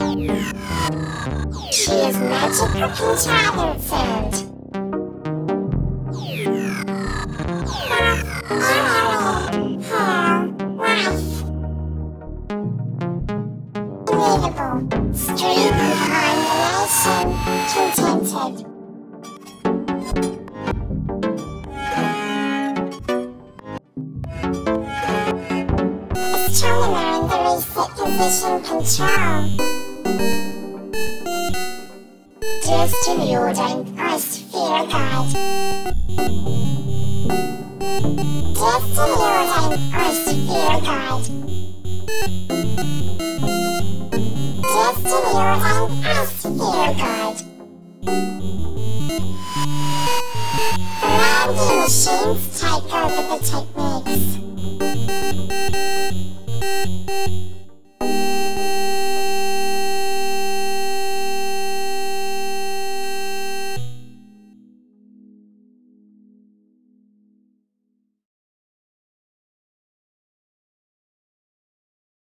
Choose magical contrivance sound. Immutable, stream behind the nation, contented. Astronomer in the reset position control. Destiny-ordained Ice-Sphere Guide. Destiny-ordained Ice-Sphere Guide. Destiny-ordained Ice-Sphere Guide. The landing machines take over the techniques.